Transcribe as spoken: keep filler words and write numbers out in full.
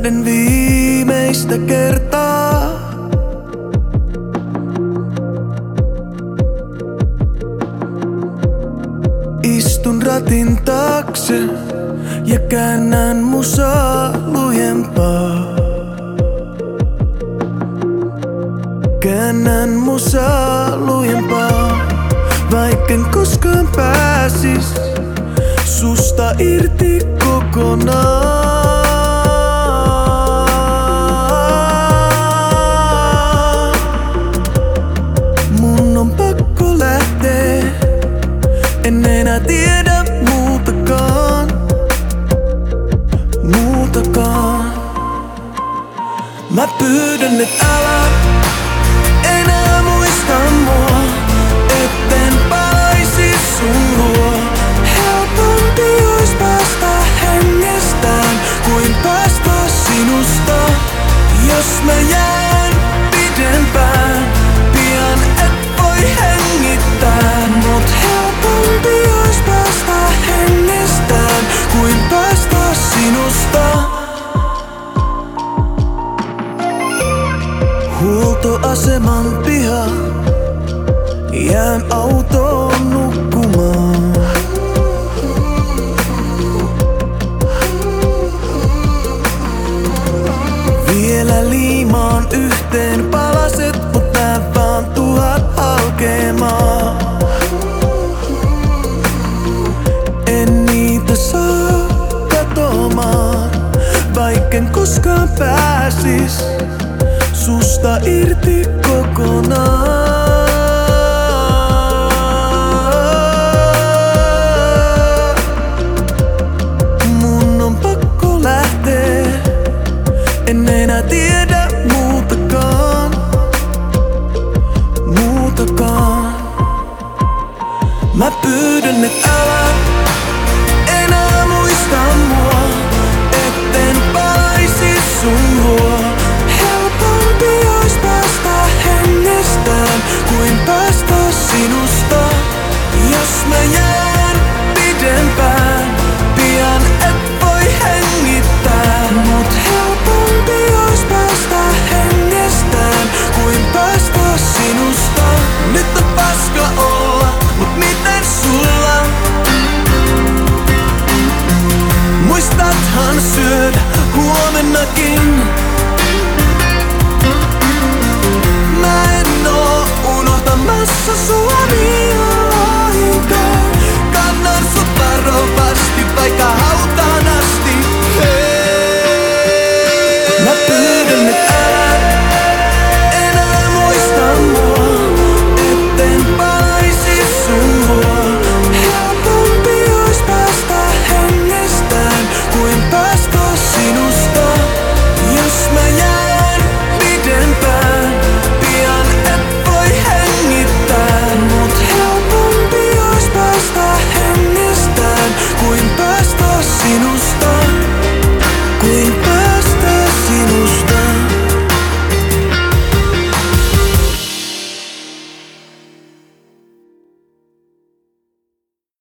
tähden viimeistä kertaa. Istun ratin taakse ja käännän musaa lujempaa. Käännän musaa lujempaa, vaikken koskaan pääsis susta irti kokonaan. Mun on pakko lähtee, en enää tiedä muutakaan, muutakaan. Mä pyydän, et älä enää muista mua, etten palaisi sun luo. Helpompi ois päästä hengestään kuin päästä sinusta. Jos mä jään pidempään, pian et voi hengittää. Mut helpompi ois päästä hengestään kuin päästä sinusta. Huoltoaseman piha, jään autoon nukkumaan. Vielä liimaan yhteen palaset, mut nää vaan tuhat halkeamaan. En niitä saa katoamaan, vaikken koskaan pääsis susta irti kokonaan.